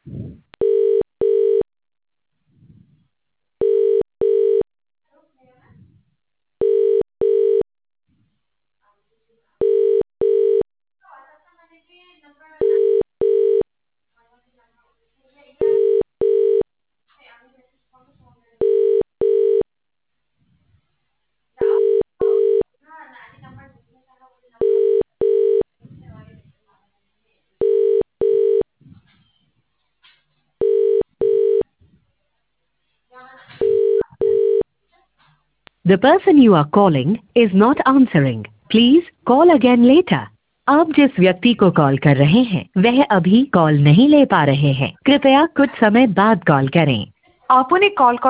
The person you are calling is not answering. Please call again later. आप जिस व्यक्ति को कॉल कर रहे हैं वह अभी कॉल नहीं ले पा रहे हैं। कृपया कुछ समय बाद कॉल करें। আপুনি কল